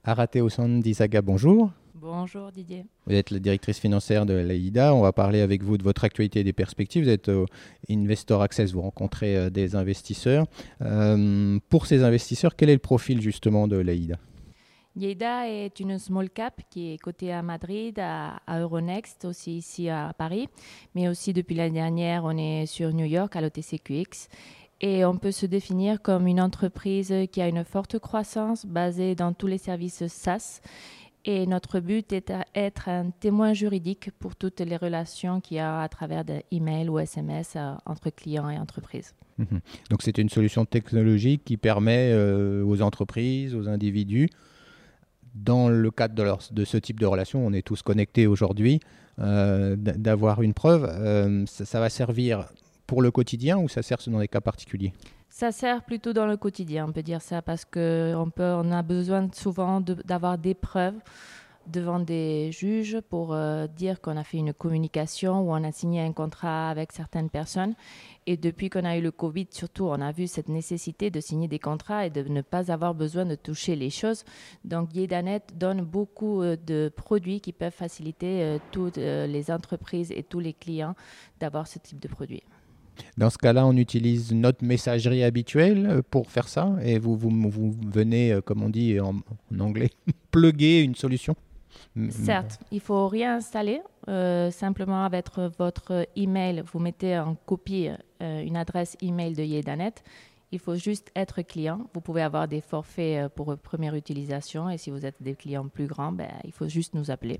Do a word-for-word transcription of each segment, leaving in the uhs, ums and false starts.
Arateo Sandisaga, bonjour. Bonjour Didier. Vous êtes la directrice financière de l'Aïda. On va parler avec vous de votre actualité et des perspectives. Vous êtes au Investor Access, vous rencontrez euh, des investisseurs. Euh, pour ces investisseurs, quel est le profil justement de l'Aïda? Yeida est une small cap qui est cotée à Madrid, à, à Euronext, aussi ici à Paris. Mais aussi depuis l'année dernière, on est sur New York à l'O T C Q X. Et on peut se définir comme une entreprise qui a une forte croissance basée dans tous les services SaaS. Et notre but est d'être un témoin juridique pour toutes les relations qu'il y a à travers des emails ou S M S euh, entre clients et entreprises. Mhm. Donc c'est une solution technologique qui permet euh, aux entreprises, aux individus, dans le cadre de, leur, de ce type de relation, on est tous connectés aujourd'hui, euh, d'avoir une preuve. Euh, ça, ça va servir pour le quotidien ou ça sert dans des cas particuliers? Ça sert plutôt dans le quotidien, on peut dire ça, parce qu'on peut, on a besoin souvent de, d'avoir des preuves devant des juges pour euh, dire qu'on a fait une communication ou on a signé un contrat avec certaines personnes. Et depuis qu'on a eu le Covid, surtout, on a vu cette nécessité de signer des contrats et de ne pas avoir besoin de toucher les choses. Donc, Yedanet donne beaucoup euh, de produits qui peuvent faciliter euh, toutes euh, les entreprises et tous les clients d'avoir ce type de produits. Dans ce cas-là, on utilise notre messagerie habituelle pour faire ça et vous, vous, vous venez, comme on dit en, en anglais, plugger une solution. Certes, il ne faut rien installer. Euh, simplement avec votre email, vous mettez en copie euh, une adresse email de Yedanet. Il faut juste être client. Vous pouvez avoir des forfaits pour première utilisation et si vous êtes des clients plus grands, ben, il faut juste nous appeler.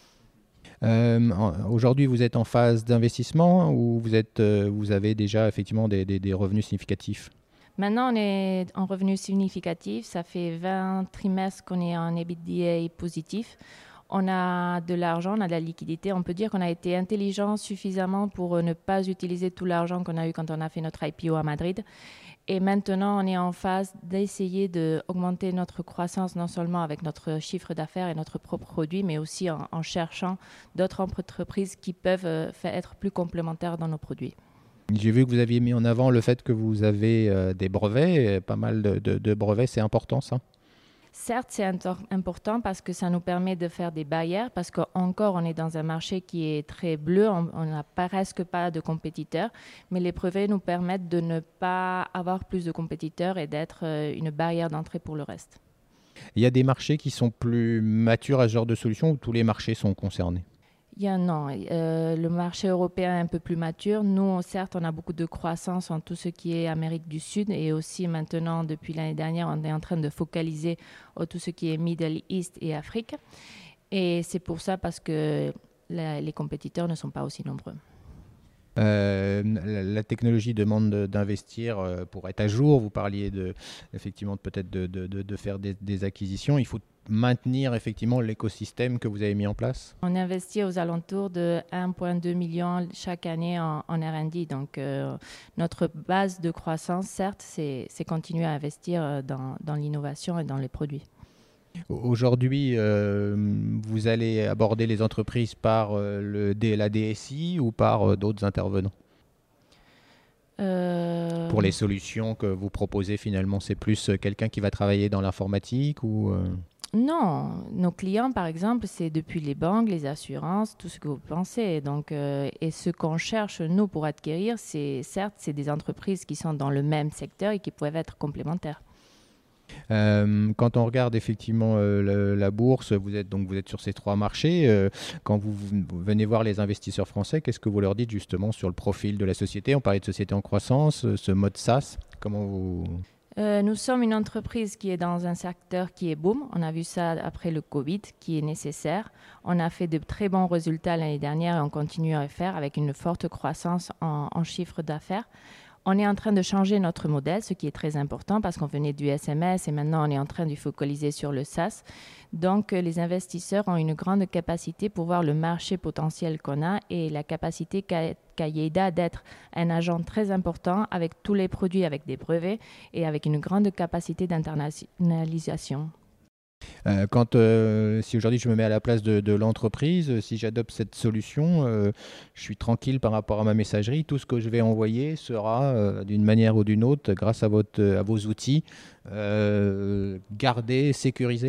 Euh, aujourd'hui, vous êtes en phase d'investissement ou vous, êtes, euh, vous avez déjà effectivement des, des, des revenus significatifs? Maintenant, on est en revenus significatifs. Ça fait vingt trimestres qu'on est en EBITDA positif. On a de l'argent, on a de la liquidité. On peut dire qu'on a été intelligent suffisamment pour ne pas utiliser tout l'argent qu'on a eu quand on a fait notre I P O à Madrid. Et maintenant, on est en phase d'essayer d'augmenter notre croissance, non seulement avec notre chiffre d'affaires et notre propre produit, mais aussi en, en cherchant d'autres entreprises qui peuvent euh, être plus complémentaires dans nos produits. J'ai vu que vous aviez mis en avant le fait que vous avez euh, des brevets, pas mal de, de, de brevets, c'est important ça? Certes, c'est important parce que ça nous permet de faire des barrières, parce qu'encore, on est dans un marché qui est très bleu, on n'a presque pas de compétiteurs, mais les brevets nous permettent de ne pas avoir plus de compétiteurs et d'être une barrière d'entrée pour le reste. Il y a des marchés qui sont plus matures à ce genre de solution ou tous les marchés sont concernés? Il y a, non, euh, le marché européen est un peu plus mature. Nous, certes, on a beaucoup de croissance en tout ce qui est Amérique du Sud et aussi maintenant, depuis l'année dernière, on est en train de focaliser sur tout ce qui est Middle East et Afrique. Et c'est pour ça parce que la, les compétiteurs ne sont pas aussi nombreux. Euh, la, la technologie demande de, d'investir euh, pour être à jour. Vous parliez de, effectivement peut-être de, de, de, de faire des, des acquisitions. Il faut maintenir effectivement l'écosystème que vous avez mis en place. On investit aux alentours de un virgule deux million chaque année en, en R and D. Donc euh, notre base de croissance, certes, c'est, c'est continuer à investir dans, dans l'innovation et dans les produits. Aujourd'hui, euh, vous allez aborder les entreprises par euh, le, la D S I ou par euh, d'autres intervenants? euh... Pour les solutions que vous proposez, finalement, c'est plus quelqu'un qui va travailler dans l'informatique ou euh... Non, nos clients, par exemple, c'est depuis les banques, les assurances, tout ce que vous pensez. Donc, euh, et ce qu'on cherche, nous, pour acquérir, c'est certes, c'est des entreprises qui sont dans le même secteur et qui peuvent être complémentaires. Euh, quand on regarde effectivement euh, le, la bourse, vous êtes donc vous êtes sur ces trois marchés. Euh, quand vous, vous venez voir les investisseurs français, qu'est-ce que vous leur dites justement sur le profil de la société? On parlait de société en croissance, ce mode SaaS. Comment vous euh, Nous sommes une entreprise qui est dans un secteur qui est boom. On a vu ça après le Covid, qui est nécessaire. On a fait de très bons résultats l'année dernière et on continue à le faire avec une forte croissance en, en chiffre d'affaires. On est en train de changer notre modèle, ce qui est très important parce qu'on venait du S M S et maintenant on est en train de focaliser sur le SaaS. Donc, les investisseurs ont une grande capacité pour voir le marché potentiel qu'on a et la capacité qu'a, qu'a Yeida d'être un agent très important avec tous les produits, avec des brevets et avec une grande capacité d'internationalisation. Euh, quand, euh, si aujourd'hui je me mets à la place de, de l'entreprise, euh, si j'adopte cette solution, euh, je suis tranquille par rapport à ma messagerie. Tout ce que je vais envoyer sera euh, d'une manière ou d'une autre, grâce à, votre, à vos outils, euh, gardé, sécurisé.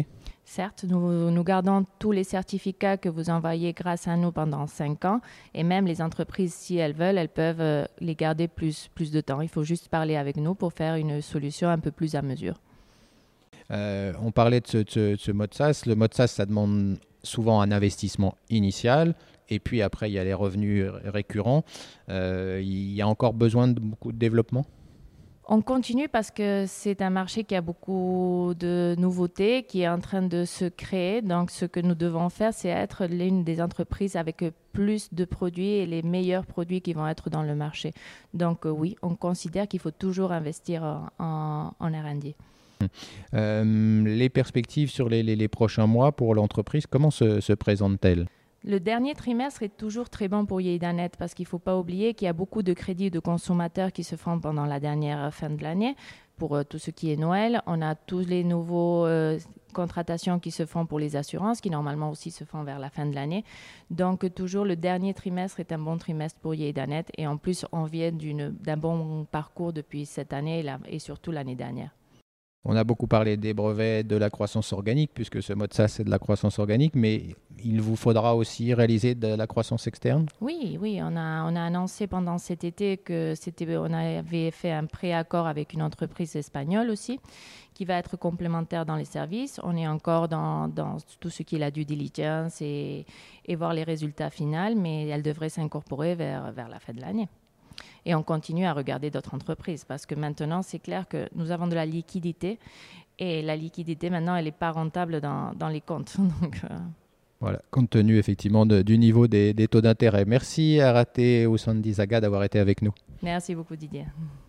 Certes, nous, nous gardons tous les certificats que vous envoyez grâce à nous pendant cinq ans et même les entreprises, si elles veulent, elles peuvent euh, les garder plus, plus de temps. Il faut juste parler avec nous pour faire une solution un peu plus à mesure. Euh, on parlait de ce, de ce, de ce mode SaaS. Le mode SaaS, ça demande souvent un investissement initial et puis après, il y a les revenus récurrents. Euh, il y a encore besoin de beaucoup de développement? On continue parce que c'est un marché qui a beaucoup de nouveautés, qui est en train de se créer. Donc, ce que nous devons faire, c'est être l'une des entreprises avec plus de produits et les meilleurs produits qui vont être dans le marché. Donc, euh, oui, on considère qu'il faut toujours investir en, en R and D. Euh, les perspectives sur les, les, les prochains mois pour l'entreprise, comment se, se présentent-elles? Le dernier trimestre est toujours très bon pour Yeidanet parce qu'il ne faut pas oublier qu'il y a beaucoup de crédits de consommateurs qui se font pendant la dernière fin de l'année. Pour euh, tout ce qui est Noël, on a tous les nouveaux euh, contratations qui se font pour les assurances, qui normalement aussi se font vers la fin de l'année. Donc toujours le dernier trimestre est un bon trimestre pour Yeidanet et en plus on vient d'une, d'un bon parcours depuis cette année et, la, et surtout l'année dernière. On a beaucoup parlé des brevets, de la croissance organique, puisque ce mode SaaS, c'est de la croissance organique, mais il vous faudra aussi réaliser de la croissance externe? Oui, oui, on a, on a annoncé pendant cet été que c'était, on avait fait un pré-accord avec une entreprise espagnole aussi, qui va être complémentaire dans les services. On est encore dans, dans tout ce qui est la due diligence et, et voir les résultats finaux, mais elle devrait s'incorporer vers, vers la fin de l'année. Et on continue à regarder d'autres entreprises parce que maintenant, c'est clair que nous avons de la liquidité et la liquidité, maintenant, elle n'est pas rentable dans, dans les comptes. Donc, euh... Voilà, compte tenu effectivement de, du niveau des, des taux d'intérêt. Merci Arate Oussandizaga d'avoir été avec nous. Merci beaucoup Didier.